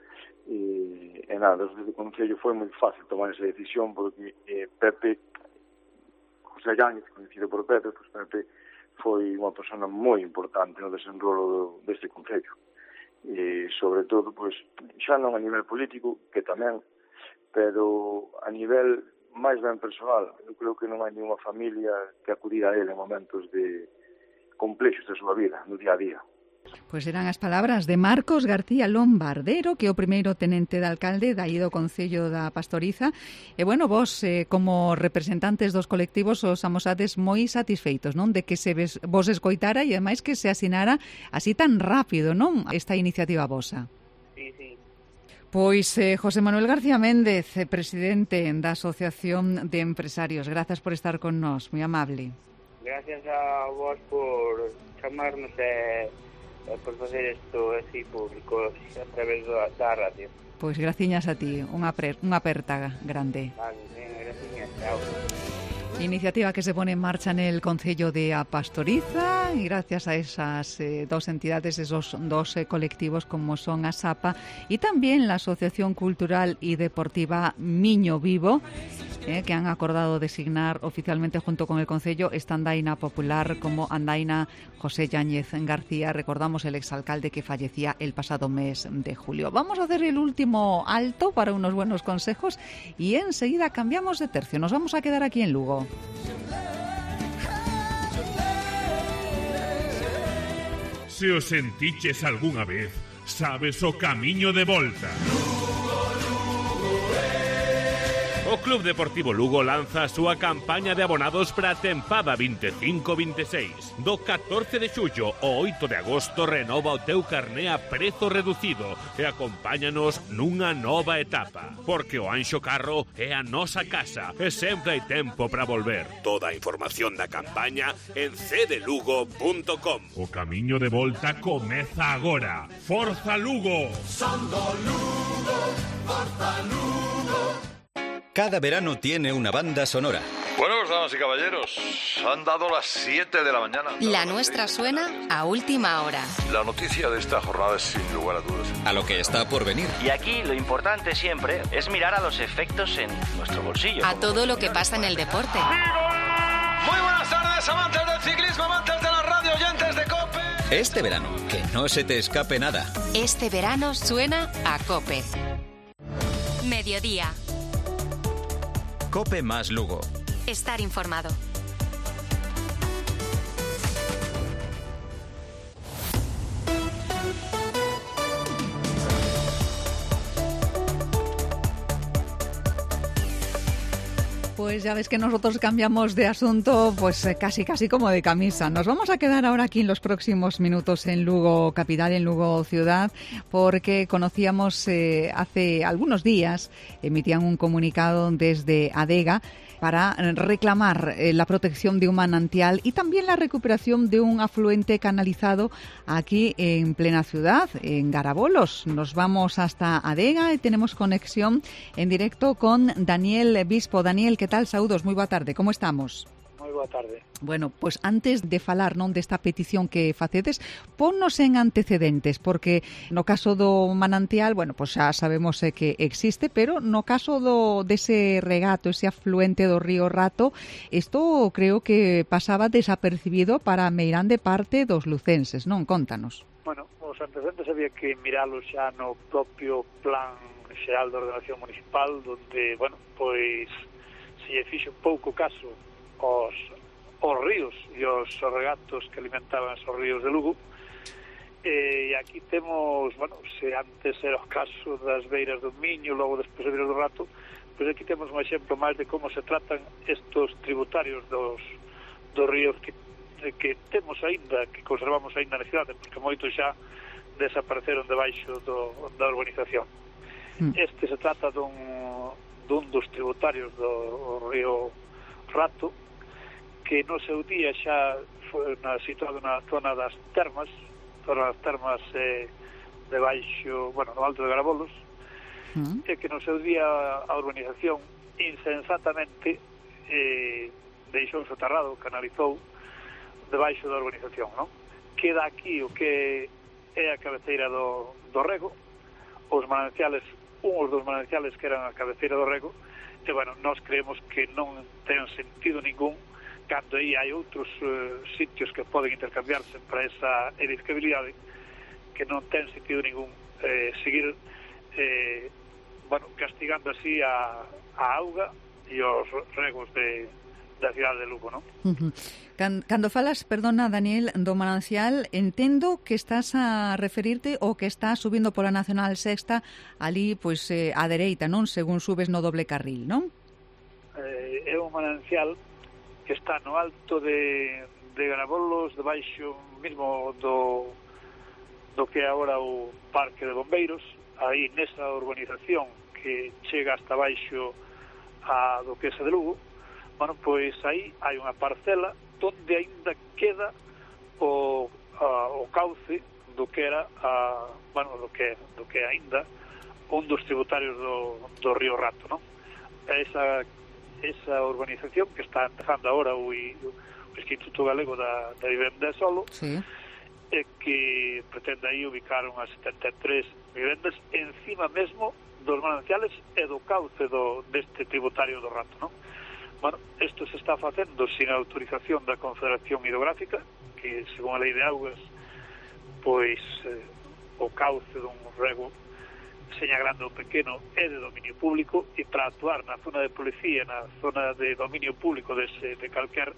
e nada, desde o Concello foi moi fácil tomar esa decisión porque Pepe José Yáñez, conhecido por Pepe, Pepe foi unha persona moi importante no desenrolo deste Concello e sobre todo, xa non a nivel político, que tamén, pero a nivel máis ben personal. Eu creo que non hai ninguna familia que acudir a ele en momentos de complexos da súa vida, no día a día. Pois eran as palabras de Marcos García Lombardero, que é o primeiro tenente de alcalde dai do Concello da Pastoriza. E vos, como representantes dos colectivos, os amosades moi satisfeitos, non? De que se vos escoitara e ademais que se asinara así tan rápido, non? Esta iniciativa vosa. Sí. Pois José Manuel García Méndez, presidente da Asociación de Empresarios, gracias por estar con nós, moi amable. Gracias a vos por chamarnos e por facer isto así público a través da radio. Pois graciñas a ti, unha aperta grande. Vale, graciñas, chao. Iniciativa que se pone en marcha en el Concello de A Pastoriza y gracias a esas dos entidades, esos dos colectivos como son ASAPA y también la Asociación Cultural y Deportiva Miño Vivo, que han acordado designar oficialmente junto con el Concello esta andaina popular como andaina José Yáñez García. Recordamos el exalcalde que fallecía el pasado mes de julio. Vamos a hacer el último alto para unos buenos consejos y enseguida cambiamos de tercio. Nos vamos a quedar aquí en Lugo. Se os sentiches algunha vez, sabes o camiño de volta. O Club Deportivo Lugo lanza a súa campaña de abonados para a tempada 25-26. Do 14 de xullo ao 8 de agosto renova o teu carné a prezo reducido e acompáñanos nunha nova etapa. Porque o Anxo Carro é a nosa casa e sempre hai tempo para volver. Toda a información da campaña en cdelugo.com. O camiño de volta comeza agora. Forza Lugo! Son do Lugo, Forza Lugo. Cada verano tiene una banda sonora. Bueno, pues damas y caballeros, han dado las 7 de la mañana. La nuestra suena a última hora. La noticia de esta jornada es sin lugar a dudas. A lo que está por venir. Y aquí lo importante siempre es mirar a los efectos en nuestro bolsillo. A todo lo que pasa en el deporte. Muy buenas tardes, amantes del ciclismo, amantes de la radio, oyentes de COPE. Este verano, que no se te escape nada. Este verano suena a COPE. Mediodía. COPE más Lugo. Estar informado. Pues ya ves que nosotros cambiamos de asunto pues casi como de camisa. Nos vamos a quedar ahora aquí en los próximos minutos en Lugo capital, en Lugo ciudad, porque conocíamos hace algunos días, emitían un comunicado desde Adega para reclamar la protección de un manantial y también la recuperación de un afluente canalizado aquí en plena ciudad, en Garabolos. Nos vamos hasta Adega y tenemos conexión en directo con Daniel Bispo. Daniel, ¿qué tal? Saúdos, moi boa tarde, como estamos? Moi boa tarde. Bueno, pues antes de falar non desta petición que facedes, ponnos en antecedentes, porque no caso do manantial, bueno, pues xa sabemos que existe, pero no caso dese regato, ese afluente do río Rato, isto creo que pasaba desapercibido para a meirande parte dos lucenses, non? Contanos. Bueno, os antecedentes había que miralos xa no propio plan xeral de ordenación municipal, donde, bueno, pois se lle fixo pouco caso os ríos e os regatos que alimentaban os ríos de Lugo, e aquí temos, bueno, se antes era o caso das beiras do Miño, logo despois das beiras do Rato, pois aquí temos un exemplo máis de como se tratan estos tributarios dos ríos que temos aínda, que conservamos aínda na cidade, porque moitos xa desapareceron debaixo da urbanización. Este se trata dun dos tributarios do río Rato, que no seu día xa foi situado na zona das termas debaixo, bueno, no alto de Garabolos, e que no seu día a urbanización insensatamente deixou soterrado, canalizou debaixo da urbanización, non? Queda aquí o que é a cabeceira do rego, os mananciales, uns dos mananciales que eran a cabeceira do rego, e, bueno, nós creemos que non ten sentido ningún cando aí hai outros sitios que poden intercambiarse para esa edificabilidade, que non ten sentido ningún seguir castigando así a auga e os regos da cidade de Lugo, non? Cando falas, perdona, Daniel, do manancial, entendo que estás a referirte o que estás subindo pola Nacional Sexta ali, pois, á dereita, non? Según subes no doble carril, non? É un manancial que está no alto de Garabolos, debaixo mesmo do que é agora o Parque de Bombeiros, aí nesa urbanización que chega hasta baixo do que é de Lugo. Bueno, pois aí hai unha parcela onde aínda queda o cauce do que era do que aínda un dos tributarios do río Rato, non? Esa urbanización que está empezando agora o Instituto Galego da Vivenda e Solo, sí, que pretende aí ubicar unhas 73 vivendas encima mesmo dos mananciales e do cauce deste tributario do Rato, non? Bueno, isto se está facendo sin autorización da Confederación Hidrográfica, que, según a Lei de Augas, pois o cauce dun rego, seña grande ou pequeno, é de dominio público, e para actuar na zona de policía, na zona de dominio público de calquer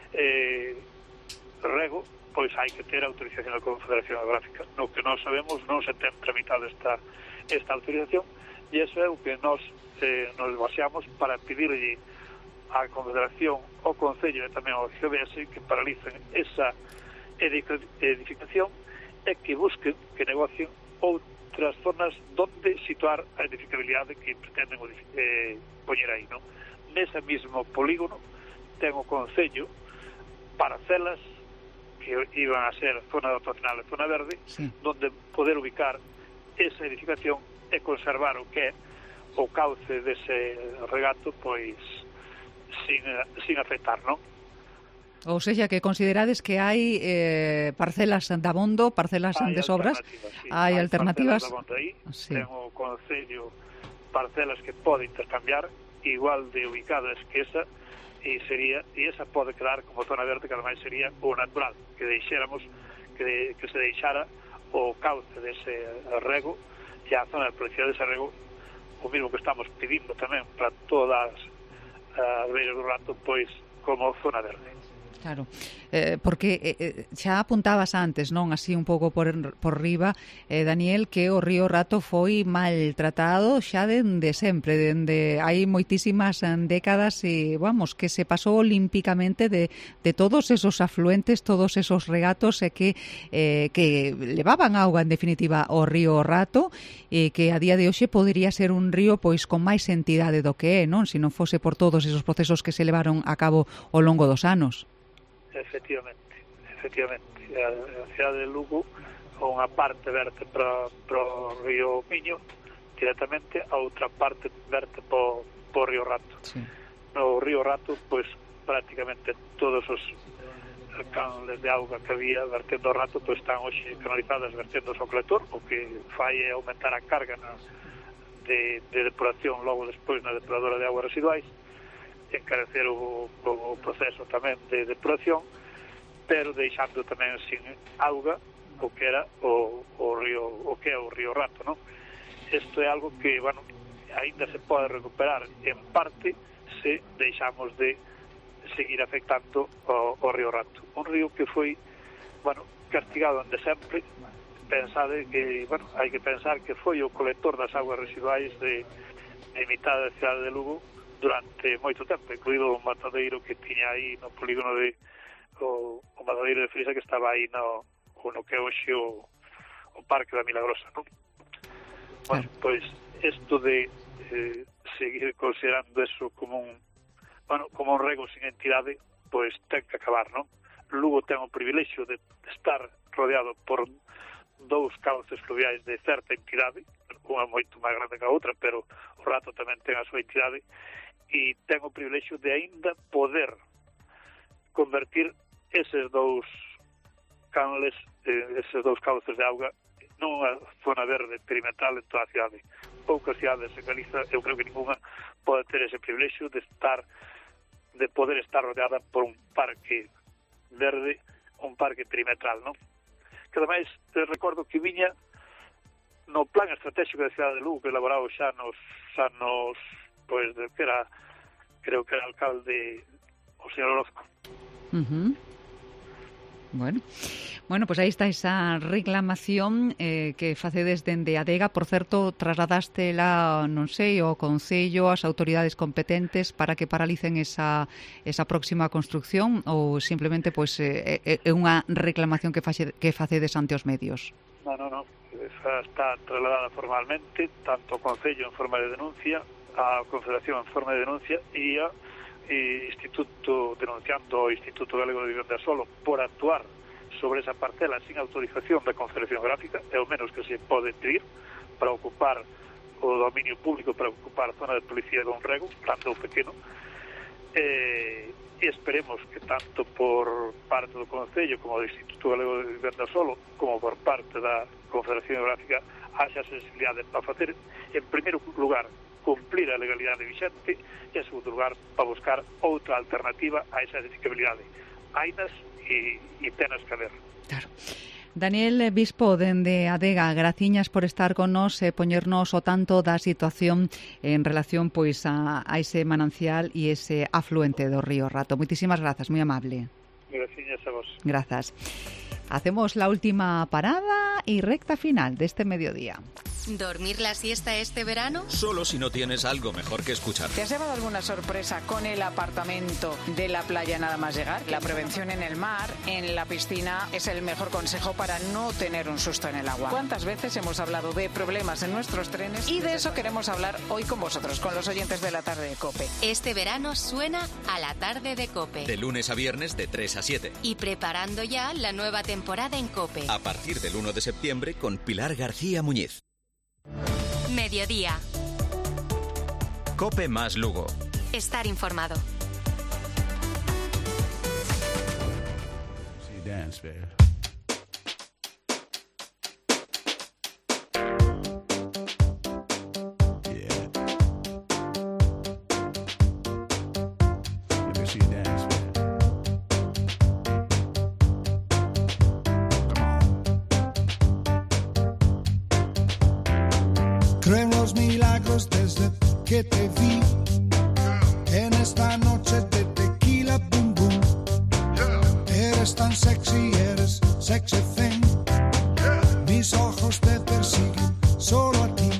rego, pois hai que ter autorización da Confederación Hidrográfica. No que nós sabemos, non se ten tramitado esta autorización, e iso é o que nos baseamos para pedirlle a Confederación, ao Concello e tamén ao GBS que paralicen esa edificación e que busquen, que negocien outras zonas donde situar a edificabilidade que pretenden poñer aí, non? Nese mismo polígono ten o Concello parcelas que iban a ser zona dotacional e zona verde, sí, donde poder ubicar esa edificación e conservar o que é o cauce dese regato, pois sin afectar, non? Ou seja, que considerades que hai parcelas de abondo, parcelas de sobras, sí, hai alternativas. Aí, sí, ten o Concello parcelas que pode intercambiar igual de ubicadas que esa, e esa pode quedar como zona verde, que ademais sería o natural, que deixáramos que se deixara o cauce dese rego e a zona de policía dese rego, o mismo que estamos pedindo tamén para todas as beiras do Rato, pois como zona verde. Claro, porque xa apuntabas antes, non, así un pouco por riba, Daniel, que o río Rato foi maltratado xa dende sempre, dende hai moitísimas décadas e, vamos, que se pasou olímpicamente de todos esos afluentes, todos esos regatos que levaban auga, en definitiva, ao río Rato, e que a día de hoxe podería ser un río pois con máis entidade do que é, non? Se non fose por todos esos procesos que se levaron a cabo ao longo dos anos. Efectivamente. A cidade de Lugo, unha parte verte para o río Miño directamente, a outra parte verte po río Rato. Sí. No río Rato, pois prácticamente todos os canles de auga que había vertendo o Rato pois están hoxe canalizadas vertendo ao colector, o que fai é aumentar a carga de depuración logo despois na depuradora de aguas residuais, encarecer o proceso tamén de depuración, pero deixando tamén sin auga o que era o que é o río Rato, non? Isto é algo que, bueno, aínda se pode recuperar en parte se deixamos de seguir afectando o río Rato. Un río que foi, bueno, castigado ende sempre. Pensade que, bueno, hai que pensar que foi o colector das aguas residuais de mitad da cidade de Lugo durante moito tempo, incluído o matadeiro que tiña aí no polígono de o matadeiro de Frisa que estaba aí no que é hoxe o Parque da Milagrosa, non? Bueno, pois isto de seguir considerando eso como un rego sin entidade, pois ten que acabar, non? Lugo ten o privilexio de estar rodeado por dous cauces fluviais de certa entidade, unha moito máis grande que a outra, pero o Rato tamén ten a súa entidade, e ten o privilexio de aínda poder convertir eses dous canles, eses dous cauces de auga nunha zona verde perimetral en toda a cidade. Poucas cidades en Galiza, eu creo que ninguna, pode ter ese privilexio de poder estar rodeada por un parque verde, un parque perimetral, non? Que ademais, recordo que viña no plan estratégico da cidade de Lugo, que elaborado xa nos anos, pois, que era, creo que era alcalde o señor Orozco. Bueno, pues aí está esa reclamación que facedes dende Adega. Por certo, trasladástela, non sei, ao Concello, ás autoridades competentes para que paralicen esa próxima construción, ou simplemente pois é unha reclamación que facedes ante os medios? Non. Esa está trasladada formalmente tanto ao Concello en forma de denuncia, a Confederación en forma de denuncia e a Instituto, denunciando o Instituto Galego de Vivenda Solo por actuar sobre esa parcela sin autorización da Confederación Gráfica, é o menos que se pode pedir para ocupar o dominio público, para ocupar a zona de policía dun rego, grande ou pequeno, e esperemos que tanto por parte do Concello como do Instituto Galego de Vivenda Solo, como por parte da Confederación Gráfica, haxa sensibilidade para facer, en primeiro lugar, cumplir a legalidade vixente, e en segundo lugar, para buscar outra alternativa a esa edificabilidade. Hainas e tenas que haber. Claro. Daniel Bispo, dende Adega, graciñas por estar con nos e poñernos o tanto da situación en relación pois a ese manancial e ese afluente do río Rato. Moitísimas grazas, moi amable. Graciñas a vos. Grazas. Hacemos la última parada y recta final de este mediodía. ¿Dormir la siesta este verano? Solo si no tienes algo mejor que escuchar. ¿Te has llevado alguna sorpresa con el apartamento de la playa nada más llegar? La prevención en el mar, en la piscina, es el mejor consejo para no tener un susto en el agua. ¿Cuántas veces hemos hablado de problemas en nuestros trenes? Y de eso queremos hablar hoy con vosotros, con los oyentes de la tarde de COPE. Este verano suena a la tarde de COPE. De lunes a viernes de 3 a 7. Y preparando ya la nueva temporada en COPE. A partir del 1 de septiembre con Pilar García Muñiz. Mediodía. COPE más Lugo. Estar informado. Creo en los milagros desde que te vi en esta noche de tequila boom boom. eres tan sexy, eres sexy thing. Mis ojos te persiguen solo a ti.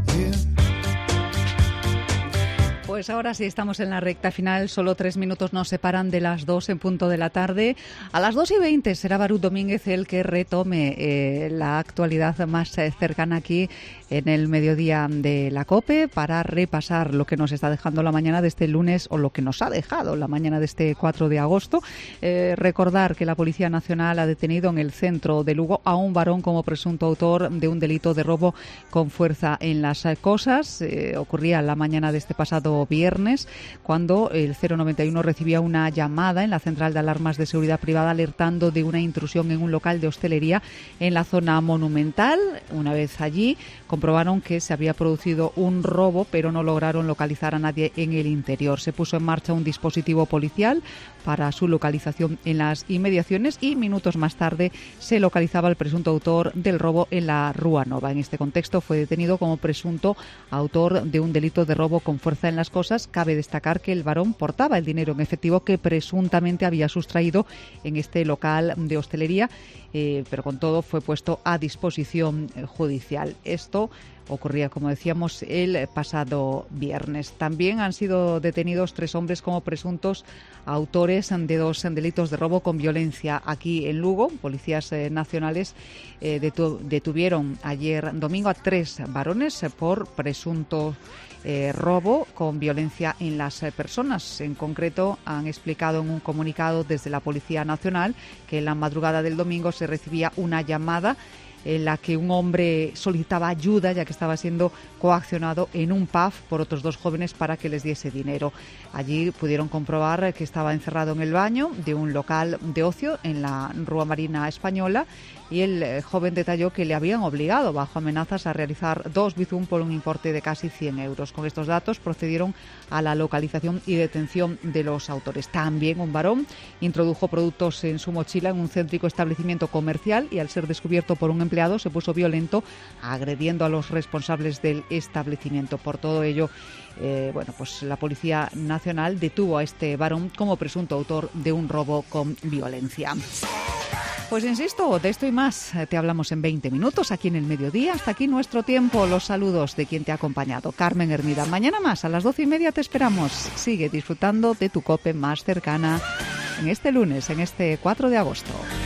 Pues ahora sí estamos en la recta final, solo 3 minutos nos separan de las 2 en punto de la tarde. A las 2:20 será Barú Domínguez el que retome la actualidad más cercana aquí en el mediodía de la COPE para repasar lo que nos está dejando la mañana de este lunes o lo que nos ha dejado la mañana de este 4 de agosto. Recordar que la Policía Nacional ha detenido en el centro de Lugo a un varón como presunto autor de un delito de robo con fuerza en las cosas. Ocurría la mañana de este pasado viernes cuando el 091 recibía una llamada en la central de alarmas de seguridad privada alertando de una intrusión en un local de hostelería en la zona monumental. Una vez allí comprobaron que se había producido un robo, pero no lograron localizar a nadie en el interior. Se puso en marcha un dispositivo policial para su localización en las inmediaciones y minutos más tarde se localizaba el presunto autor del robo en la Rúa Nova. En este contexto fue detenido como presunto autor de un delito de robo con fuerza en las cosas. Cabe destacar que el varón portaba el dinero en efectivo que presuntamente había sustraído en este local de hostelería, pero con todo fue puesto a disposición judicial. Esto ocurría, como decíamos, el pasado viernes. También han sido detenidos 3 hombres como presuntos autores de 2 delitos de robo con violencia aquí en Lugo. Policías nacionales detuvieron ayer domingo a 3 varones por presunto robo con violencia en las personas. En concreto, han explicado en un comunicado desde la Policía Nacional que en la madrugada del domingo se recibía una llamada en la que un hombre solicitaba ayuda ya que estaba siendo coaccionado en un pub por otros 2 jóvenes para que les diese dinero. Allí pudieron comprobar que estaba encerrado en el baño de un local de ocio en la Rúa Marina Española y el joven detalló que le habían obligado bajo amenazas a realizar 2 bizum por un importe de casi 100 euros. Con estos datos procedieron a la localización y detención de los autores. También un varón introdujo productos en su mochila en un céntrico establecimiento comercial y al ser descubierto por un empleado se puso violento agrediendo a los responsables del establecimiento. Por todo ello, pues la Policía Nacional detuvo a este varón como presunto autor de un robo con violencia. Pues insisto, de esto y más te hablamos en 20 minutos aquí en el mediodía. Hasta aquí nuestro tiempo. Los saludos de quien te ha acompañado, Carmen Hermida. Mañana más, a las 12:30 te esperamos. Sigue disfrutando de tu COPE más cercana en este lunes, en este 4 de agosto.